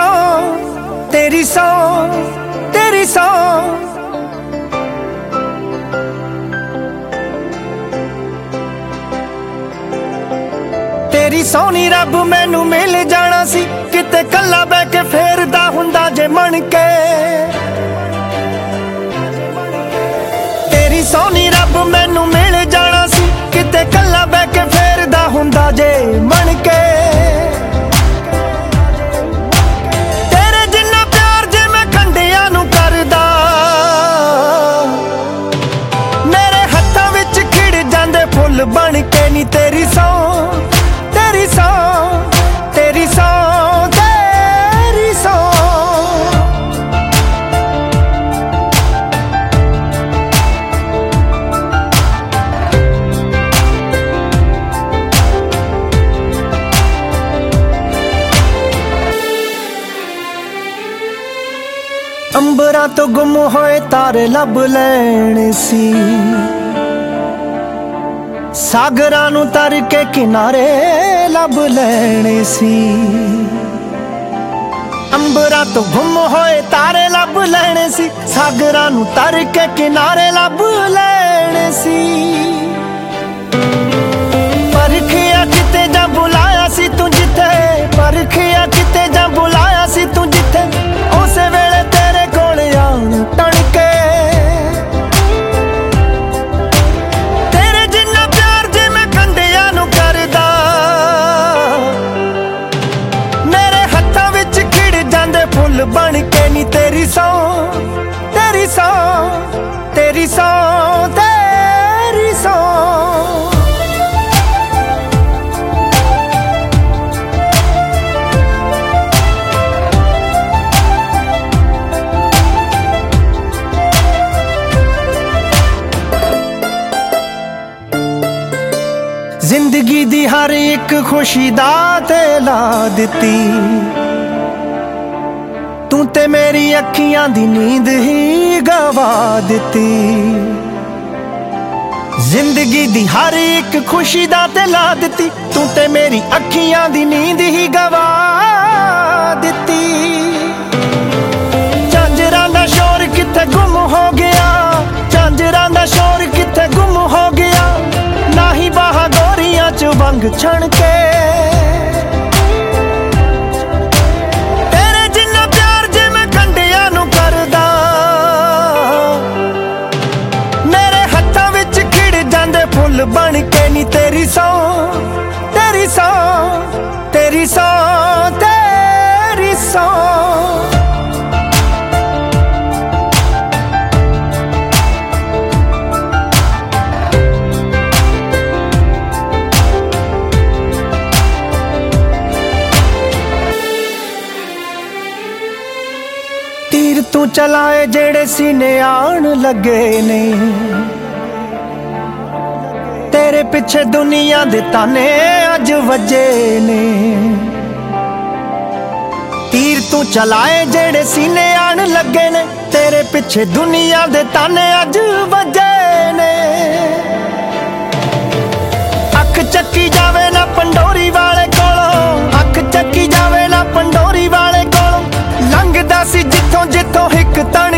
तेरी सौ तेरी सौ। तेरी सोनी रब मैनू मिल जाना सी, किते कल्ला बह के फेरदा हुंदा जे मन के। तेरी सोनी रब मैनू मिल जाना सी, किते कल्ला बह के फेरदा हुंदा जे मन के। तेरे जिन्ना प्यार जे मैं खंडियां नू करदा, मेरे हत्थां विच खिड़ जांदे फुल बन के। नी तेरी सौ तेरी सौ तेरी सौ तेरी सौ। अंबरां तो गुम होए तारे लब लैणे सी, सागरां नू तर के किनारे लब लैणे सी। अंबरां तो गुम होए तारे लब लैणे सी, सागरां नू तर के किनारे लब लैणे सी। परखिया किते जा बुलाया सी तू जिथे, परखिया किते जा बुलाया सी तू जिथे, उस वेले तेरे कोल आण टण के। तेरे जिन्ना प्यार जे मैं खंडियां नू करदा, मेरे हत्थां विच खिड़ जांदे फुल बन के। नी तेरी सौ तेरी सौ तेरी सौ तेरी सौ। जिंदगी दी हर एक खुशी दा ते ला दिती, तू ते मेरी अखियां दी नींद ही गवा दिती। जिंदगी दी हर एक खुशी दा ते ला दिती, तू ते मेरी अखियां दी नींद ही गवा दिती। झांजरां दा शोर किथे गुम हो गया, झांजरां दा शोर किथे गुम हो गया, ना ही बाहा गोरियां च वंग छण के। तेरे जिन्ना प्यार जे मैं खंडियां नू करदा, मेरे हत्थां विच खिड़ जांदे फुल बन के। नी तेरी सौ तेरी सौ तेरी सौ तेरी सौ। तीर तू चलाए जेड़े सीने आन लगे ने, तेरे पिछे दुनिया दे ताने अज वजे ने। तीर तू चलाए जेड़े सीने आन लगे ने, तेरे पिछे दुनिया दे ताने अज वजे ने। अख चक्की जावे ना पंडोरी वाले कोलों, अख चक्की जावे ना पंडोरी वाले कोलों, लंघदा सी जिथों जिथों हिक तन